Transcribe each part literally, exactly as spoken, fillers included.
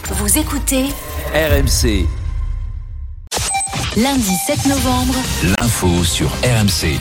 Vous écoutez R M C. Lundi sept novembre. L'info sur R M C.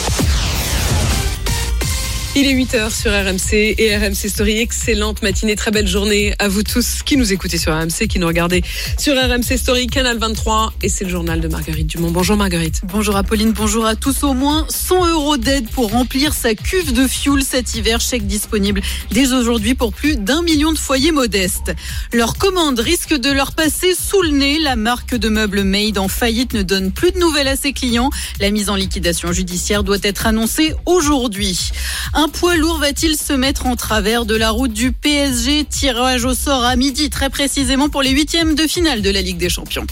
Il est huit heures sur R M C et R M C Story. Excellente matinée, très belle journée à vous tous qui nous écoutez sur R M C, qui nous regardez sur R M C Story, Canal vingt-trois. Et c'est le journal de Marguerite Dumont. Bonjour Marguerite. Bonjour Apolline, bonjour à tous. Au moins cent euros d'aide pour remplir sa cuve de fioul cet hiver. Chèque disponible dès aujourd'hui pour plus d'un million de foyers modestes. Leur commande risque de leur passer sous le nez. La marque de meubles Made en faillite ne donne plus de nouvelles à ses clients. La mise en liquidation judiciaire doit être annoncée aujourd'hui. Un poids lourd va-t-il se mettre en travers de la route du P S G? Tirage au sort à midi, très précisément pour les huitièmes de finale de la Ligue des Champions.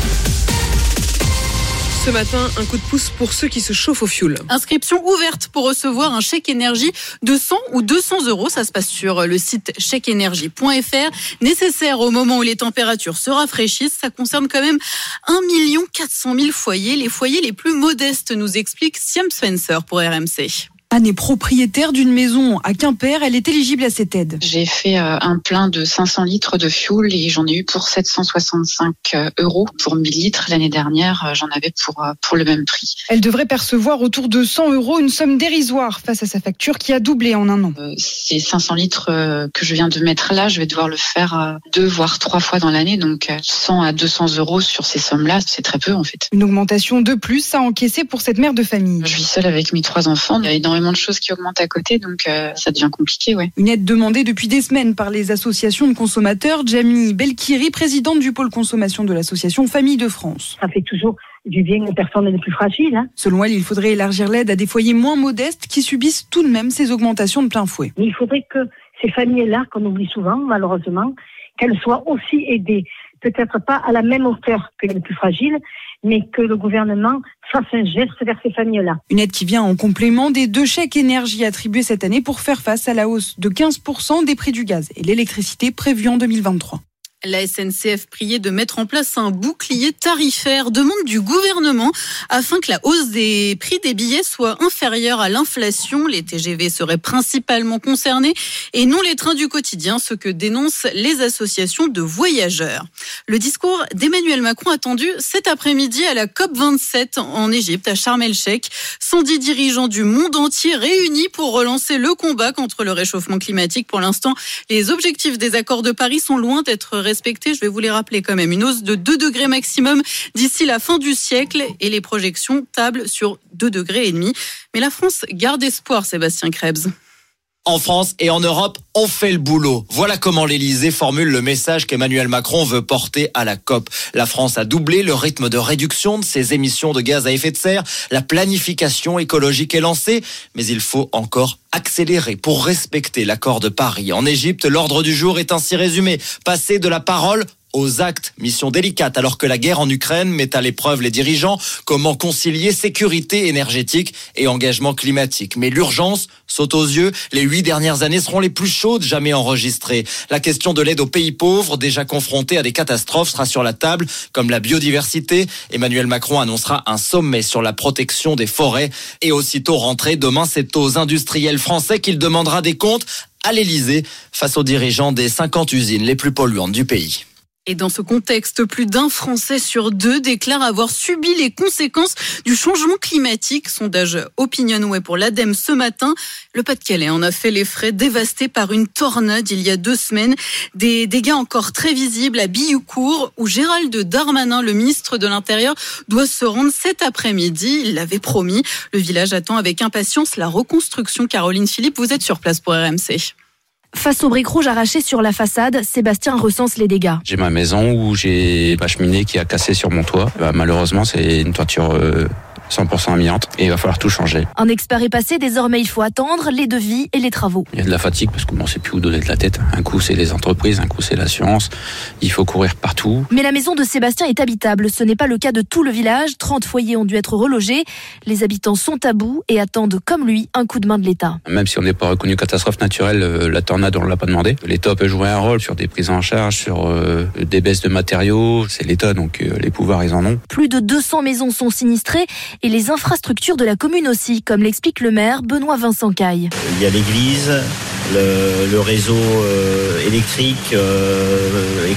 Ce matin, un coup de pouce pour ceux qui se chauffent au fioul. Inscription ouverte pour recevoir un chèque énergie de cent ou deux cents euros. Ça se passe sur le site chèque énergie point f r. Nécessaire au moment où les températures se rafraîchissent. Ça concerne quand même un million quatre cent mille foyers. Les foyers les plus modestes, nous explique Siam Spencer pour R M C. Anne est propriétaire d'une maison à Quimper, elle est éligible à cette aide. J'ai fait un plein de cinq cents litres de fioul et j'en ai eu pour sept cent soixante-cinq euros. Pour mille litres, l'année dernière, j'en avais pour, pour le même prix. Elle devrait percevoir autour de cent euros, une somme dérisoire face à sa facture qui a doublé en un an. Euh, ces cinq cents litres que je viens de mettre là, je vais devoir le faire deux voire trois fois dans l'année. Donc cent à deux cents euros sur ces sommes-là, c'est très peu en fait. Une augmentation de plus à encaisser pour cette mère de famille. Je vis seule avec mes trois enfants. Il y a énormément de choses qui augmentent à côté, donc euh, ça devient compliqué, ouais. Une aide demandée depuis des semaines par les associations de consommateurs. Jamie Belkiri, présidente du pôle consommation de l'association Famille de France. Ça fait toujours du bien aux personnes les plus fragiles. Hein. Selon elle, il faudrait élargir l'aide à des foyers moins modestes qui subissent tout de même ces augmentations de plein fouet. Mais il faudrait que ces familles-là, qu'on oublie souvent, malheureusement, qu'elles soient aussi aidées. Peut-être pas à la même hauteur que les plus fragiles, mais que le gouvernement fasse un geste vers ces familles-là. Une aide qui vient en complément des deux chèques énergie attribués cette année pour faire face à la hausse de quinze pour cent des prix du gaz et l'électricité prévue en deux mille vingt-trois. La S N C F priait de mettre en place un bouclier tarifaire, demande du gouvernement, afin que la hausse des prix des billets soit inférieure à l'inflation. Les T G V seraient principalement concernés et non les trains du quotidien, ce que dénoncent les associations de voyageurs. Le discours d'Emmanuel Macron attendu cet après-midi à la COP vingt-sept en Égypte, à Sharm el-Sheikh. cent dix dirigeants du monde entier réunis pour relancer le combat contre le réchauffement climatique. Pour l'instant, les objectifs des accords de Paris sont loin d'être respectés. Respecter, je vais vous les rappeler quand même, une hausse de deux degrés maximum d'ici la fin du siècle et les projections tablent sur deux degrés et demi. Mais la France garde espoir, Sébastien Krebs. En France et en Europe, on fait le boulot. Voilà comment l'Élysée formule le message qu'Emmanuel Macron veut porter à la COP. La France a doublé le rythme de réduction de ses émissions de gaz à effet de serre. La planification écologique est lancée, mais il faut encore accélérer pour respecter l'accord de Paris. En Égypte, l'ordre du jour est ainsi résumé. Passer de la parole aux actes, mission délicate alors que la guerre en Ukraine met à l'épreuve les dirigeants. Comment concilier sécurité énergétique et engagement climatique? Mais l'urgence saute aux yeux. Les huit dernières années seront les plus chaudes jamais enregistrées. La question de l'aide aux pays pauvres, déjà confrontés à des catastrophes, sera sur la table, comme la biodiversité. Emmanuel Macron annoncera un sommet sur la protection des forêts. Et aussitôt rentré, demain, c'est aux industriels français qu'il demandera des comptes à l'Élysée face aux dirigeants des cinquante usines les plus polluantes du pays. Et dans ce contexte, plus d'un Français sur deux déclare avoir subi les conséquences du changement climatique. Sondage Opinionway pour l'Ademe ce matin. Le Pas-de-Calais en a fait les frais, dévasté par une tornade il y a deux semaines. Des dégâts encore très visibles à Billoucourt, où Gérald Darmanin, le ministre de l'Intérieur, doit se rendre cet après-midi. Il l'avait promis. Le village attend avec impatience la reconstruction. Caroline Philippe, vous êtes sur place pour R M C. Face aux briques rouges arrachées sur la façade, Sébastien recense les dégâts. J'ai ma maison où j'ai ma cheminée qui a cassé sur mon toit. Bah, malheureusement, c'est une toiture euh, cent pour cent amiante et il va falloir tout changer. Un expert est passé, désormais il faut attendre les devis et les travaux. Il y a de la fatigue parce qu'on ne sait plus où donner de la tête. Un coup c'est les entreprises, un coup c'est l'assurance. Il faut courir partout. Mais la maison de Sébastien est habitable. Ce n'est pas le cas de tout le village. trente foyers ont dû être relogés. Les habitants sont à bout et attendent comme lui un coup de main de l'État. Même si on n'est pas reconnu catastrophe naturelle, la tornade on ne l'a pas demandé. L'État peut jouer un rôle sur des prises en charge, sur euh, des baisses de matériaux. C'est l'État donc euh, les pouvoirs ils en ont. Plus de deux cents maisons sont sinistrées et les infrastructures de la commune aussi, comme l'explique le maire Benoît Vincent Caille. Il y a l'église, le, le réseau euh, électrique, euh,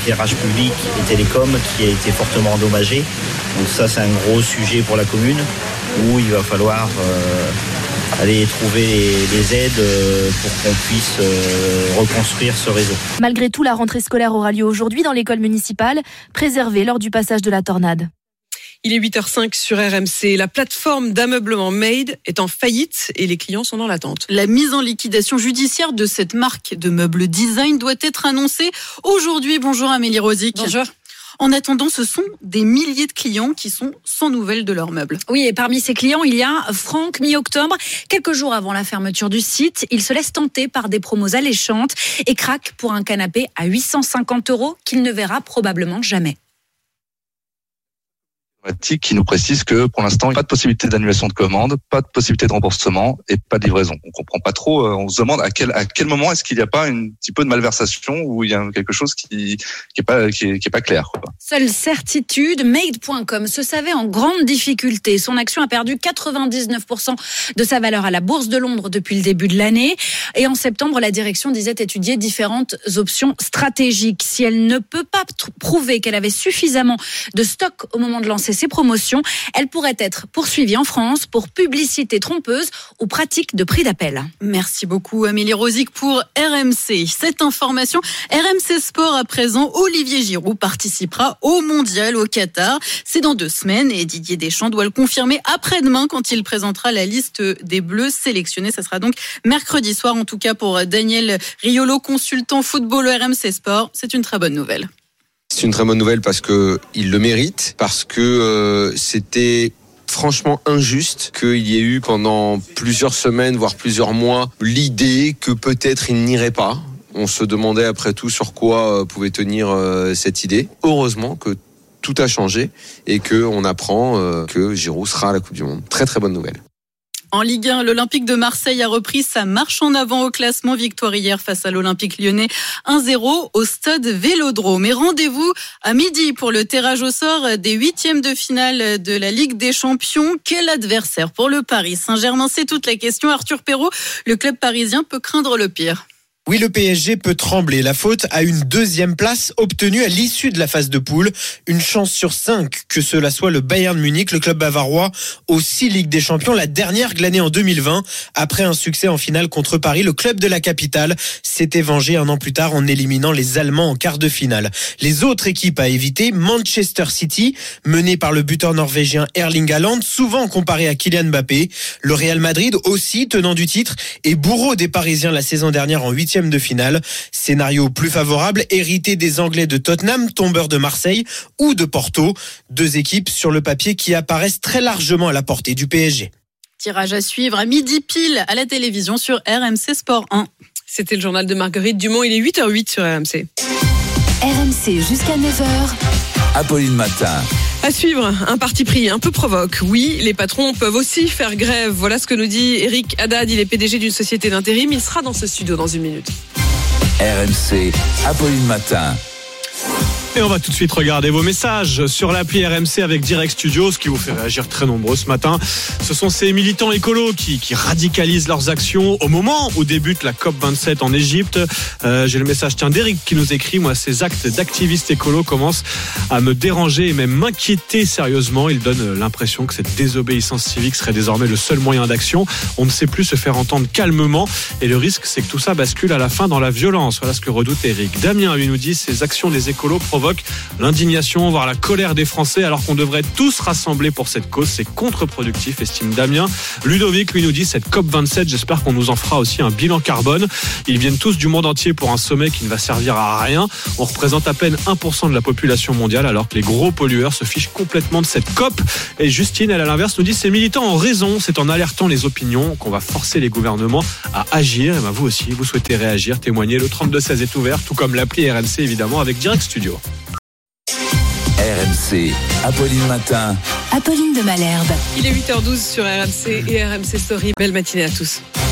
l'éclairage public et télécom qui a été fortement endommagé. Donc ça, c'est un gros sujet pour la commune où il va falloir euh, aller trouver les, les aides euh, pour qu'on puisse euh, reconstruire ce réseau. Malgré tout, la rentrée scolaire aura lieu aujourd'hui dans l'école municipale, préservée lors du passage de la tornade. Il est huit heures cinq sur R M C. La plateforme d'ameublement Made est en faillite et les clients sont dans l'attente. La mise en liquidation judiciaire de cette marque de meubles design doit être annoncée aujourd'hui. Bonjour Amélie Rosic. Bonjour. En attendant, ce sont des milliers de clients qui sont sans nouvelles de leurs meubles. Oui, et parmi ces clients, il y a Franck, mi-octobre. Quelques jours avant la fermeture du site, il se laisse tenter par des promos alléchantes et craque pour un canapé à huit cent cinquante euros qu'il ne verra probablement jamais. Qui nous précise que pour l'instant, pas de possibilité d'annulation de commande, pas de possibilité de remboursement et pas de livraison. On comprend pas trop. On se demande à quel à quel moment est-ce qu'il n'y a pas un petit peu de malversation ou il y a quelque chose qui qui est pas qui est, qui est pas clair, quoi. Seule certitude, Made point com se savait en grande difficulté. Son action a perdu quatre-vingt-dix-neuf pour cent de sa valeur à la Bourse de Londres depuis le début de l'année. Et en septembre, la direction disait étudier différentes options stratégiques. Si elle ne peut pas t- prouver qu'elle avait suffisamment de stock au moment de lancer ses promotions, elle pourrait être poursuivie en France pour publicité trompeuse ou pratique de prix d'appel. Merci beaucoup Amélie Rosic pour R M C. Cette information, R M C Sport à présent, Olivier Giroud participera au Mondial au Qatar. C'est dans deux semaines et Didier Deschamps doit le confirmer après-demain quand il présentera la liste des Bleus sélectionnés. Ça sera donc mercredi soir, en tout cas pour Daniel Riolo, consultant football au R M C Sport. C'est une très bonne nouvelle. C'est une très bonne nouvelle parce que il le mérite, parce que euh, c'était franchement injuste qu'il y ait eu pendant plusieurs semaines, voire plusieurs mois, l'idée que peut-être il n'irait pas. On se demandait après tout sur quoi euh, pouvait tenir euh, cette idée. Heureusement que tout a changé et qu'on apprend euh, que Giroud sera à la Coupe du Monde. Très très bonne nouvelle. En Ligue un, l'Olympique de Marseille a repris sa marche en avant au classement. Victoire hier face à l'Olympique lyonnais un zéro au stade Vélodrome. Et rendez-vous à midi pour le tirage au sort des huitièmes de finale de la Ligue des Champions. Quel adversaire pour le Paris Saint-Germain? C'est toute la question. Arthur Perrault, le club parisien peut craindre le pire. Oui, le P S G peut trembler. La faute à une deuxième place obtenue à l'issue de la phase de poule. Une chance sur cinq que cela soit le Bayern Munich, le club bavarois, aux six Ligues des Champions, la dernière glanée en deux mille vingt. Après un succès en finale contre Paris, le club de la capitale s'était vengé un an plus tard en éliminant les Allemands en quart de finale. Les autres équipes à éviter, Manchester City, mené par le buteur norvégien Erling Haaland, souvent comparé à Kylian Mbappé. Le Real Madrid, aussi tenant du titre, et bourreau des Parisiens la saison dernière en huitième de finale. Scénario plus favorable, hérité des Anglais de Tottenham, tombeurs de Marseille ou de Porto. Deux équipes sur le papier qui apparaissent très largement à la portée du P S G. Tirage à suivre à midi pile à la télévision sur R M C Sport un. C'était le journal de Marguerite Dumont. Il est huit heures huit sur R M C. R M C jusqu'à neuf heures. Apolline Matin. À suivre, un parti pris un peu provoque. Oui, les patrons peuvent aussi faire grève. Voilà ce que nous dit Eric Haddad. Il est P D G d'une société d'intérim. Il sera dans ce studio dans une minute. R M C, Apolline Matin. Et on va tout de suite regarder vos messages sur l'appli R M C avec Direct Studio, ce qui vous fait réagir très nombreux ce matin. Ce sont ces militants écolos qui, qui radicalisent leurs actions au moment où débute la COP vingt-sept en Égypte. Euh, j'ai le message tiens, d'Eric qui nous écrit « Moi, ces actes d'activistes écolos commencent à me déranger et même m'inquiéter sérieusement. Ils donnent l'impression que cette désobéissance civique serait désormais le seul moyen d'action. On ne sait plus se faire entendre calmement et le risque, c'est que tout ça bascule à la fin dans la violence. » Voilà ce que redoute Eric. Damien, lui, nous dit « Ces actions des écolos provoquent l'indignation, voire la colère des Français, alors qu'on devrait tous rassembler pour cette cause. C'est contre-productif, estime Damien. Ludovic, lui, nous dit cette COP vingt-sept, j'espère qu'on nous en fera aussi un bilan carbone. Ils viennent tous du monde entier pour un sommet qui ne va servir à rien. On représente à peine un pour cent de la population mondiale, alors que les gros pollueurs se fichent complètement de cette COP. Et Justine, elle, à l'inverse, nous dit ces militants ont raison. C'est en alertant les opinions qu'on va forcer les gouvernements à agir. Et ben vous aussi, vous souhaitez réagir, témoigner. Le trente-deux seize est ouvert, tout comme l'appli R M C, évidemment, avec Direct Studio. R M C, Apolline Matin. Apolline de Malherbe. Il est huit heures douze sur R M C et R M C Story. Belle matinée à tous.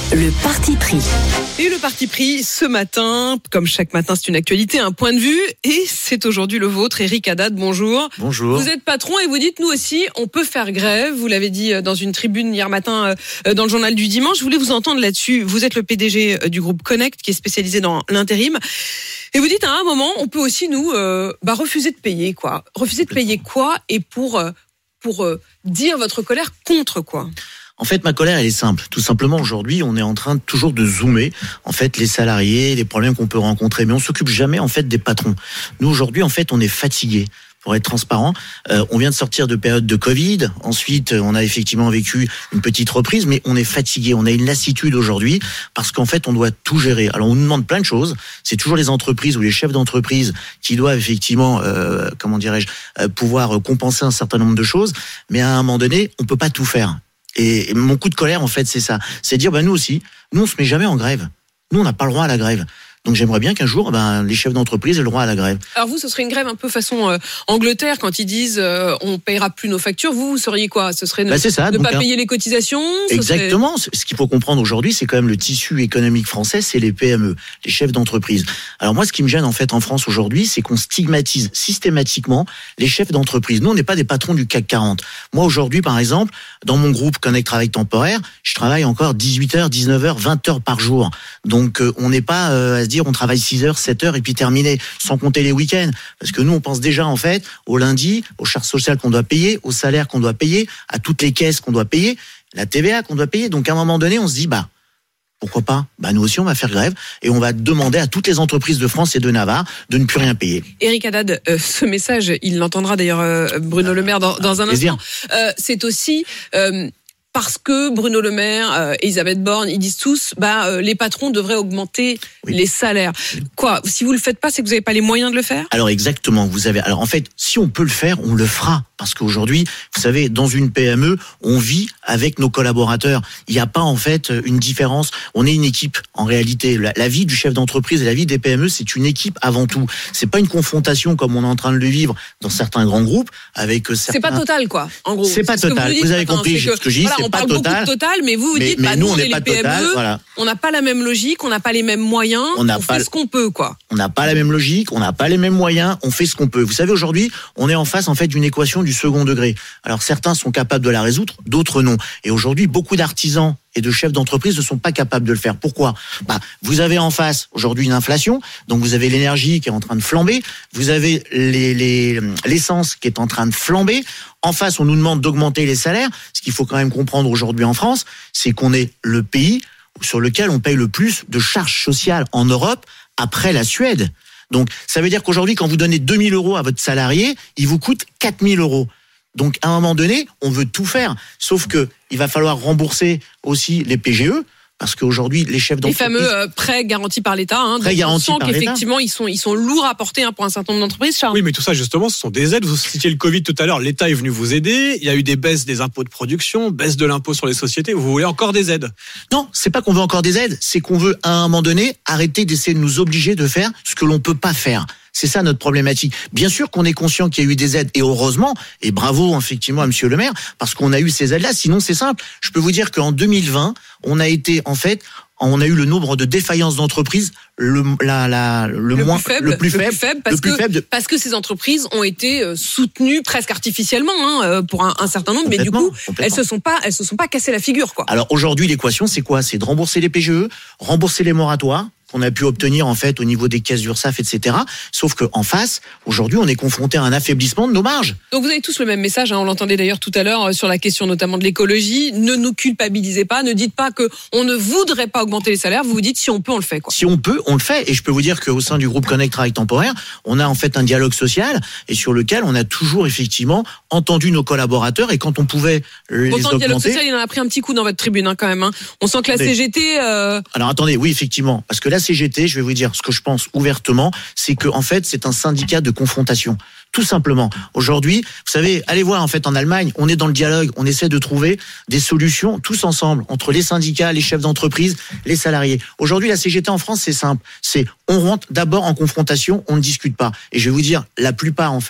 Le parti pris. Et le parti pris ce matin, comme chaque matin, c'est une actualité, un point de vue, et c'est aujourd'hui le vôtre. Eric Haddad, bonjour. Bonjour. Vous êtes patron et vous dites, nous aussi, on peut faire grève. Vous l'avez dit dans une tribune hier matin dans le journal du dimanche. Je voulais vous entendre là-dessus. Vous êtes le P D G du groupe Connect, qui est spécialisé dans l'intérim. Et vous dites, à un moment, on peut aussi, nous, euh, bah, refuser de payer, quoi. Refuser de payer quoi, et pour, pour euh, dire votre colère contre quoi? En fait, ma colère, elle est simple. Tout simplement, aujourd'hui, on est en train toujours de zoomer, en fait, les salariés, les problèmes qu'on peut rencontrer. Mais on s'occupe jamais, en fait, des patrons. Nous, aujourd'hui, en fait, on est fatigués. Pour être transparent, euh, on vient de sortir de période de Covid. Ensuite, on a effectivement vécu une petite reprise, mais on est fatigué. On a une lassitude aujourd'hui parce qu'en fait, on doit tout gérer. Alors, on nous demande plein de choses. C'est toujours les entreprises ou les chefs d'entreprise qui doivent effectivement, euh, comment dirais-je, euh, pouvoir compenser un certain nombre de choses. Mais à un moment donné, on peut pas tout faire. Et mon coup de colère, en fait, c'est ça. C'est dire, bah, nous aussi, nous, on se met jamais en grève. Nous, on n'a pas le droit à la grève. Donc j'aimerais bien qu'un jour, ben, les chefs d'entreprise aient le droit à la grève. Alors vous, ce serait une grève un peu façon euh, Angleterre, quand ils disent euh, on paiera plus nos factures. Vous, vous seriez quoi? Ce serait ne, ben, ça, ne donc, pas hein, payer les cotisations? Exactement. Serait... Ce qu'il faut comprendre aujourd'hui, c'est quand même le tissu économique français, c'est les P M E, les chefs d'entreprise. Alors moi, ce qui me gêne en fait en France aujourd'hui, c'est qu'on stigmatise systématiquement les chefs d'entreprise. Nous, on n'est pas des patrons du C A C quarante. Moi, aujourd'hui, par exemple, dans mon groupe Connect Travail Temporaire, je travaille encore dix-huit heures, dix-neuf heures, vingt heures par jour. Donc euh, on n'est pas euh, à se dire on travaille six heures, sept heures et puis terminé, sans compter les week-ends. Parce que nous, on pense déjà en fait au lundi, aux charges sociales qu'on doit payer, aux salaires qu'on doit payer, à toutes les caisses qu'on doit payer, la T V A qu'on doit payer. Donc à un moment donné, on se dit, bah, pourquoi pas? Bah, nous aussi, on va faire grève et on va demander à toutes les entreprises de France et de Navarre de ne plus rien payer. Eric Haddad, euh, ce message, il l'entendra d'ailleurs euh, Bruno Le Maire dans, dans un instant. Euh, c'est aussi... Euh, Parce que Bruno Le Maire euh, et Elisabeth Borne, ils disent tous, bah euh, les patrons devraient augmenter oui. les salaires. Quoi? Si vous le faites pas, c'est que vous n'avez pas les moyens de le faire? Alors exactement, vous avez. Alors en fait, si on peut le faire, on le fera. Parce qu'aujourd'hui, vous savez, dans une P M E, on vit avec nos collaborateurs. Il n'y a pas en fait une différence. On est une équipe. En réalité, la, la vie du chef d'entreprise et la vie des P M E, c'est une équipe avant tout. C'est pas une confrontation comme on est en train de le vivre dans certains grands groupes avec certains. C'est pas total, quoi. En gros. C'est pas c'est total. Vous, vous, vous avez compris que, ce que je dis. Voilà, c'est on pas parle total. beaucoup de total, mais vous vous mais, dites, mais bah, nous, nous, on n'est pas les P M E, total. Voilà. On n'a pas la même logique, on n'a pas les mêmes moyens. On, on fait ce qu'on peut, quoi. On n'a pas la même logique, on n'a pas les mêmes moyens. On fait ce qu'on peut. Vous savez, aujourd'hui, on est en face en fait d'une équation du second degré. Alors certains sont capables de la résoudre, d'autres non. Et aujourd'hui, beaucoup d'artisans et de chefs d'entreprise ne sont pas capables de le faire. Pourquoi? Bah, vous avez en face aujourd'hui une inflation, donc vous avez l'énergie qui est en train de flamber, vous avez les, les, l'essence qui est en train de flamber. En face, on nous demande d'augmenter les salaires. Ce qu'il faut quand même comprendre aujourd'hui en France, c'est qu'on est le pays sur lequel on paye le plus de charges sociales en Europe après la Suède. Donc, ça veut dire qu'aujourd'hui, quand vous donnez deux mille euros à votre salarié, il vous coûte quatre mille euros. Donc, à un moment donné, on veut tout faire. Sauf que il va falloir rembourser aussi les P G E. Parce qu'aujourd'hui, les chefs d'entreprise... Les fameux euh, prêts garantis par l'État. Hein, prêts garantis par l'État. Qu'effectivement, ils sont, ils sont lourds à porter hein, pour un certain nombre d'entreprises, Charles. Oui, mais tout ça, justement, ce sont des aides. Vous citiez le Covid tout à l'heure. L'État est venu vous aider. Il y a eu des baisses des impôts de production, baisse de l'impôt sur les sociétés. Vous voulez encore des aides? Non, c'est pas qu'on veut encore des aides. C'est qu'on veut, à un moment donné, arrêter d'essayer de nous obliger de faire ce que l'on peut pas faire. C'est ça notre problématique. Bien sûr qu'on est conscient qu'il y a eu des aides, et heureusement, et bravo effectivement à Monsieur le Maire, parce qu'on a eu ces aides-là. Sinon, c'est simple. Je peux vous dire qu'en deux mille vingt, on a été en fait... on a eu le nombre de défaillances d'entreprises le, la, la, le, le moins, plus faible, le plus faible, le plus faible, parce, le plus que, faible de... parce que ces entreprises ont été soutenues presque artificiellement hein, pour un, un certain nombre, mais du coup, elles se sont pas, elles se sont pas cassées la figure, quoi. Alors aujourd'hui, l'équation, c'est quoi? C'est de rembourser les P G E, rembourser les moratoires qu'on a pu obtenir en fait au niveau des caisses d'URSSAF, et cetera. Sauf que en face, aujourd'hui, on est confronté à un affaiblissement de nos marges. Donc vous avez tous le même message, hein, on l'entendait d'ailleurs tout à l'heure sur la question notamment de l'écologie. Ne nous culpabilisez pas, ne dites pas que on ne voudrait pas augmenter les salaires. Vous vous dites si on peut, on le fait, quoi. Si on peut, on le fait. Et je peux vous dire qu'au sein du groupe Connect Travail Temporaire, on a en fait un dialogue social et sur lequel on a toujours effectivement entendu nos collaborateurs, et quand on pouvait les Autant augmenter. Le dialogue social, il en a pris un petit coup dans votre tribune hein, quand même. Hein. On sent que la C G T. Euh... Alors attendez, oui effectivement, parce que la C G T, je vais vous dire ce que je pense ouvertement, c'est que en fait c'est un syndicat de confrontation. Tout simplement. Aujourd'hui, vous savez, allez voir en fait en Allemagne, on est dans le dialogue, on essaie de trouver des solutions tous ensemble entre les syndicats, les chefs d'entreprise, les salariés. Aujourd'hui, la C G T en France, c'est simple, c'est on rentre d'abord en confrontation, on ne discute pas. Et je vais vous dire, la plupart en fait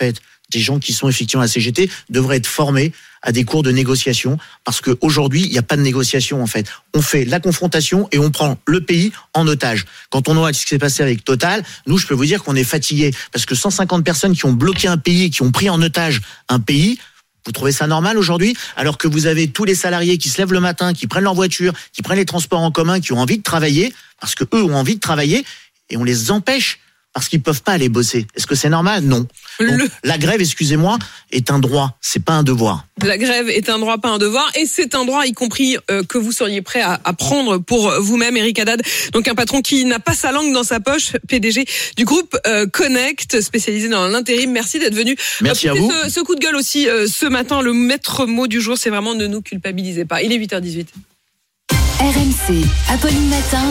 des gens qui sont effectivement à la C G T devraient être formés à des cours de négociation, parce qu'aujourd'hui, il n'y a pas de négociation en fait. On fait la confrontation et on prend le pays en otage. Quand on voit ce qui s'est passé avec Total, nous, je peux vous dire qu'on est fatigués, parce que cent cinquante personnes qui ont bloqué un pays, qui ont pris en otage un pays, vous trouvez ça normal aujourd'hui? Alors que vous avez tous les salariés qui se lèvent le matin, qui prennent leur voiture, qui prennent les transports en commun, qui ont envie de travailler, parce que eux ont envie de travailler, et on les empêche parce qu'ils peuvent pas aller bosser. Est-ce que c'est normal? Non. Donc, le... La grève, excusez-moi, est un droit, c'est pas un devoir. La grève est un droit, pas un devoir, et c'est un droit, y compris euh, que vous seriez prêt à, à prendre pour vous-même, Eric Haddad. Donc un patron qui n'a pas sa langue dans sa poche, P D G du groupe euh, Connect, spécialisé dans l'intérim. Merci d'être venu. Merci à vous. Ce, ce coup de gueule aussi euh, ce matin, le maître mot du jour, c'est vraiment ne nous culpabilisez pas. Il est huit heures dix-huit. R M C, Apolline Matin.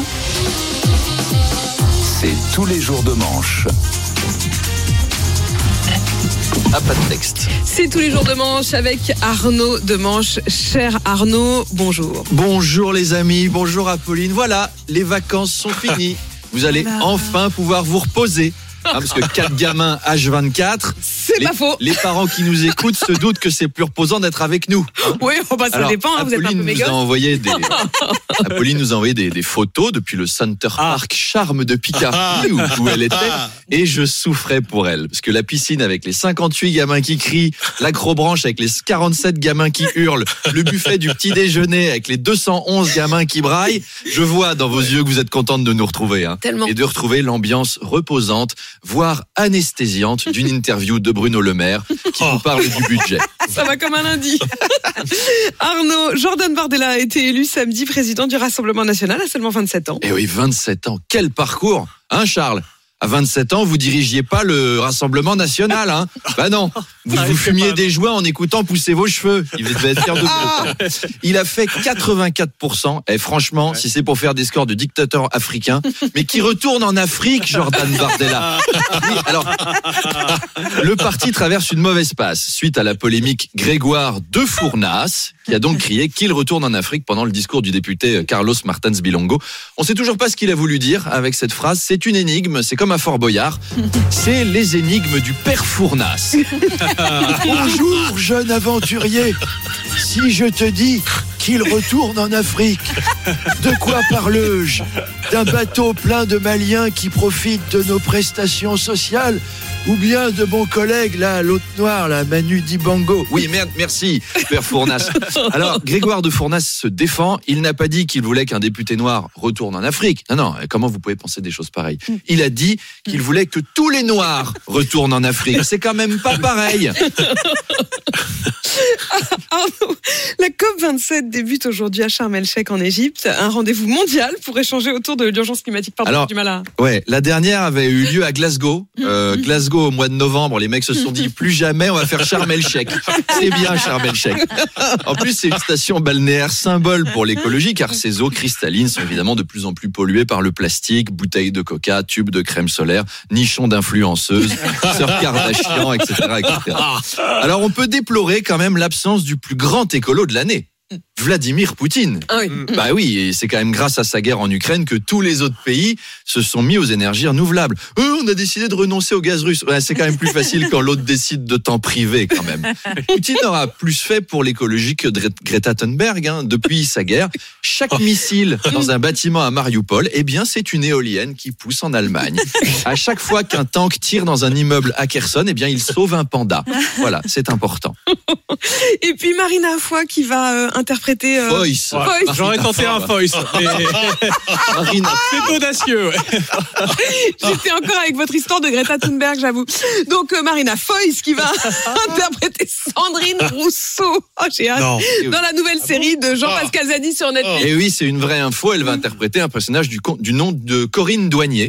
C'est tous les jours de manche. Ah, pas de texte. C'est tous les jours de manche avec Arnaud de Manche. Cher Arnaud, bonjour. Bonjour les amis, bonjour Apolline. Voilà, les vacances sont finies. Vous allez voilà. enfin pouvoir vous reposer. Hein, parce que quatre gamins H vingt-quatre, c'est les, pas faux. Les parents qui nous écoutent se doutent que c'est plus reposant d'être avec nous. Hein. Oui, oh bah ça Alors, dépend, hein, vous êtes un peu méga. Des... Apolline nous a envoyé des, des photos depuis le Center Park ah. Charme de Picardie où, où elle était, et je souffrais pour elle. Parce que la piscine avec les cinquante-huit gamins qui crient, l'acrobranche avec les quarante-sept gamins qui hurlent, le buffet du petit déjeuner avec les deux cent onze gamins qui braillent, je vois dans vos yeux que vous êtes contente de nous retrouver. Hein, Tellement. Et de retrouver l'ambiance reposante, voire anesthésiante d'une interview de Bruno Le Maire qui vous parle du budget. Ça va comme un lundi. Arnaud, Jordan Bardella a été élu samedi président du Rassemblement National à seulement vingt-sept ans. Eh oui, vingt-sept ans. Quel parcours, hein Charles? À vingt-sept ans, vous dirigiez pas le Rassemblement National, hein? Bah non. Vous, vous fumiez des joints en écoutant pousser vos cheveux. Il devait être fier de vous. Il a fait quatre-vingt-quatre pour cent. Et franchement, ouais. si c'est pour faire des scores de dictateur africain, mais qui retourne en Afrique, Jordan Bardella. Oui, alors, le parti traverse une mauvaise passe suite à la polémique Grégoire de Fournas, qui a donc crié qu'il retourne en Afrique pendant le discours du député Carlos Martins Bilongo. On sait toujours pas ce qu'il a voulu dire avec cette phrase. C'est une énigme. C'est comme à Fort Boyard. C'est les énigmes du père Fournas. Bonjour, jeune aventurier. Si je te dis qu'il retourne en Afrique, de quoi parle-je? D'un bateau plein de Maliens qui profitent de nos prestations sociales, ou bien de mon collègue, là, l'autre noir, là, Manu Dibango? Oui, merde, merci, père Fournas. Alors, Grégoire de Fournas se défend. Il n'a pas dit qu'il voulait qu'un député noir retourne en Afrique. Non, non, comment vous pouvez penser des choses pareilles? Il a dit qu'il voulait que tous les Noirs retournent en Afrique. C'est quand même pas pareil. Arnaud, la COP vingt-sept débute aujourd'hui à Sharm el-Sheikh en Égypte, un rendez-vous mondial pour échanger autour de l'urgence climatique. Pardon, Alors, du mal à... ouais, la dernière avait eu lieu à Glasgow. Euh, Glasgow au mois de novembre, les mecs se sont dit plus jamais on va faire Sharm el-Sheikh. C'est bien Sharm el-Sheikh. En plus, c'est une station balnéaire symbole pour l'écologie car ces eaux cristallines sont évidemment de plus en plus polluées par le plastique, bouteilles de coca, tubes de crème solaire, nichons d'influenceuses, sœurs Kardashian, et cetera, et cetera. Alors on peut déplorer quand même l'absence du plus grand écolo de l'année. Vladimir Poutine. Ah oui. Bah oui, et c'est quand même grâce à sa guerre en Ukraine que tous les autres pays se sont mis aux énergies renouvelables. Eux, on a décidé de renoncer au gaz russe. Ouais, c'est quand même plus facile quand l'autre décide de t'en priver quand même. Poutine aura plus fait pour l'écologie que Greta Thunberg. Hein. Depuis sa guerre, chaque missile dans un bâtiment à Mariupol, eh bien, c'est une éolienne qui pousse en Allemagne. À chaque fois qu'un tank tire dans un immeuble à Kherson, eh bien, il sauve un panda. Voilà, c'est important. Et puis Marina Foy qui va euh, interpréter Euh... Foyce. Ouais. Foyce. J'aurais tenté un Foyce. Mais... Marina. C'est audacieux. Ouais. J'étais encore avec votre histoire de Greta Thunberg, j'avoue. Donc euh, Marina Foyce qui va interpréter Sandrine Rousseau. Oh, j'ai hâte. Non. Dans la nouvelle série de Jean-Pascal Zadi sur Netflix. Et oui, c'est une vraie info. Elle va interpréter un personnage du, du nom de Corinne Douanier.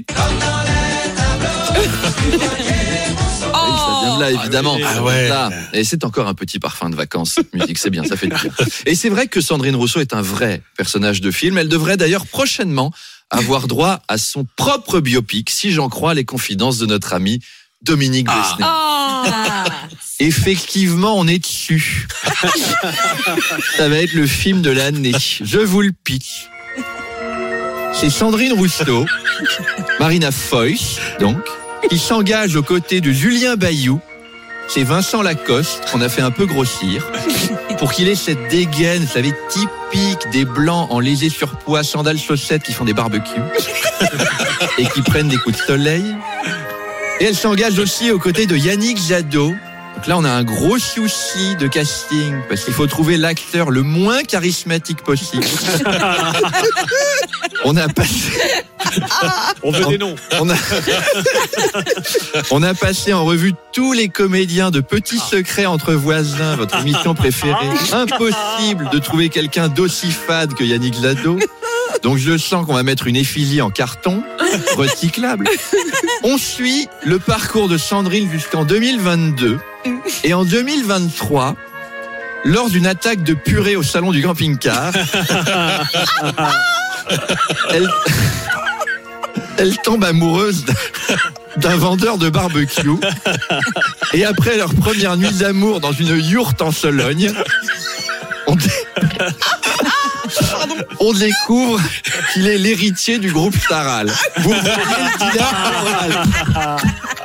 Ça vient de là, évidemment. Ah ouais. Là. Et c'est encore un petit parfum de vacances, cette musique, c'est bien, ça fait du bien. Et c'est vrai que Sandrine Rousseau est un vrai personnage de film. Elle devrait d'ailleurs prochainement avoir droit à son propre biopic, si j'en crois les confidences de notre ami Dominique ah. Besnay. Ah. Effectivement, on est dessus. Ça va être le film de l'année. Je vous le pitch. C'est Sandrine Rousseau, Marina Foy, donc, qui s'engage aux côtés de Julien Bayou c'est Vincent Lacoste qu'on a fait un peu grossir pour qu'il ait cette dégaine, vous savez, typique des blancs en léger surpoids, sandales, chaussettes qui font des barbecues et qui prennent des coups de soleil. Et elle s'engage aussi aux côtés de Yannick Jadot. Donc là, on a un gros souci de casting parce qu'il faut trouver l'acteur le moins charismatique possible. On a passé... On veut des noms. On a... On a passé en revue tous les comédiens de Petits Secrets entre voisins, votre émission préférée. Impossible de trouver quelqu'un d'aussi fade que Yannick Jadot. Donc je sens qu'on va mettre une effigie en carton, recyclable. On suit le parcours de Sandrine jusqu'en deux mille vingt-deux. Et en deux mille vingt-trois, lors d'une attaque de purée au salon du camping-car, elle, elle tombe amoureuse d'un vendeur de barbecue. Et après leur première nuit d'amour dans une yourte en Sologne, on, dé... on découvre qu'il est l'héritier du groupe Staral. Vous voyez le dilemme moral.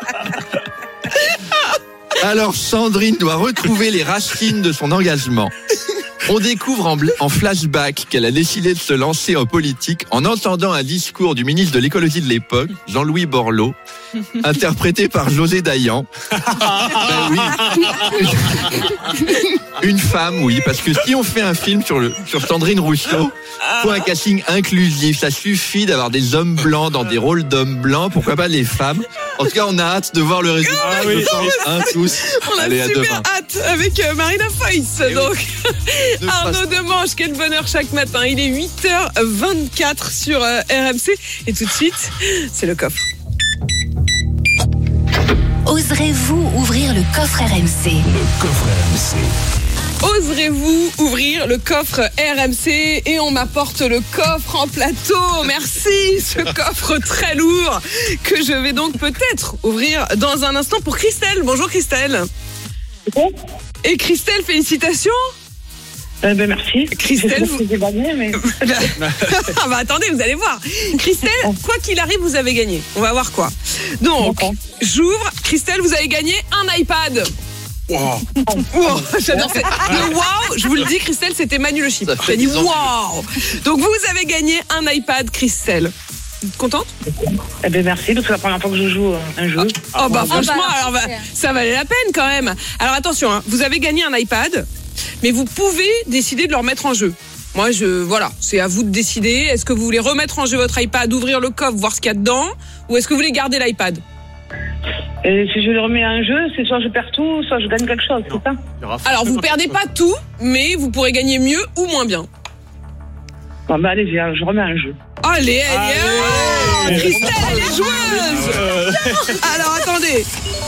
Alors Sandrine doit retrouver les racines de son engagement. On découvre en, bl- en flashback qu'elle a décidé de se lancer en politique en entendant un discours du ministre de l'écologie de l'époque, Jean-Louis Borloo, interprété par José Dayan. Ben oui. Une femme, oui, parce que si on fait un film sur, le, sur Sandrine Rousseau, il faut un casting inclusif. Ça suffit d'avoir des hommes blancs dans des rôles d'hommes blancs, pourquoi pas les femmes. En tout cas, on a hâte de voir le résultat. Ah oui, un, tous. On a Allez, super à demain. hâte avec euh, Marina Foïs. Donc, Arnaud Demange, quel bonheur chaque matin. Il est huit heures vingt-quatre sur euh, R M C. Et tout de suite, c'est le coffre. Oserez-vous ouvrir le coffre R M C? Le coffre R M C. Oserez-vous ouvrir le coffre R M C? Et on m'apporte le coffre en plateau. Merci, ce coffre très lourd que je vais donc peut-être ouvrir dans un instant pour Christelle. Bonjour Christelle. Et Christelle, félicitations. Euh, ben merci. Christelle, vous... gagné, mais... ah bah attendez, vous allez voir. Christelle, quoi qu'il arrive, vous avez gagné. On va voir quoi. Donc, j'ouvre. Christelle, vous avez gagné un iPad. Wow. Wow, j'adore ça. Le wow, je vous le dis, Christelle, c'était Manu le chip. J'ai dit wow. Donc vous avez gagné un iPad, Christelle. Contente? Eh ben merci, parce que c'est la première fois que je joue un jeu. Ah, oh bah franchement, alors, bah, ça valait la peine quand même. Alors attention, hein, vous avez gagné un iPad, mais vous pouvez décider de le remettre en jeu. Moi, je voilà, c'est à vous de décider. Est-ce que vous voulez remettre en jeu votre iPad, ouvrir le coffre, voir ce qu'il y a dedans, ou est-ce que vous voulez garder l'iPad? Et si je le remets en jeu, c'est soit je perds tout, soit je gagne quelque chose, c'est ça? Alors, vous perdez pas tout, mais vous pourrez gagner mieux ou moins bien. Bon, bah allez, je remets en jeu. Allez, allez, allez. Christelle, elle est joueuse. Alors, attendez.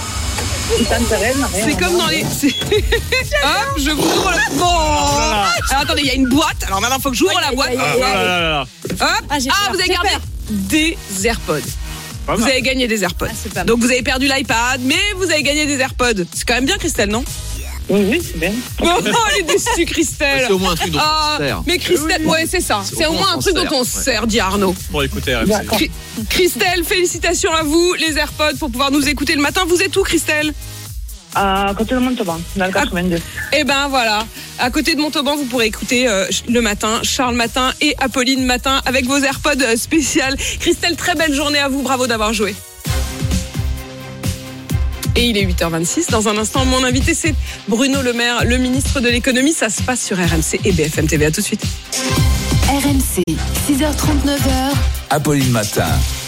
C'est comme dans les... Hop, je vous ouvre la... Bon. Alors, attendez, il y a une boîte. Alors, maintenant, il faut que j'ouvre la boîte. Hop. Ah, vous avez gardé des AirPods. Vous avez gagné des AirPods. Ah, donc vous avez perdu l'iPad, mais vous avez gagné des AirPods. C'est quand même bien, Christelle, non? Oui, oui, c'est bien. Oh, elle est déçue, Christelle. C'est au moins un truc dont ah, on se sert. Mais Christelle, oui, ouais, c'est ça. C'est, c'est au moins un truc dont on se sert, ouais. Dit Arnaud. Pour écouter R M C. Cri- Christelle, félicitations à vous, les AirPods, pour pouvoir nous écouter le matin. Vous êtes où, Christelle? À côté de Montauban, dans le quatre-vingt-deux. Eh ben voilà, à côté de Montauban, vous pourrez écouter euh, le matin, Charles Matin et Apolline Matin avec vos AirPods euh, spéciales. Christelle, très belle journée à vous, bravo d'avoir joué. Et il est huit heures vingt-six. Dans un instant, mon invité, c'est Bruno Le Maire, le ministre de l'économie. Ça se passe sur R M C et B F M T V. À tout de suite. R M C, six heures trente-neuf. Apolline Matin.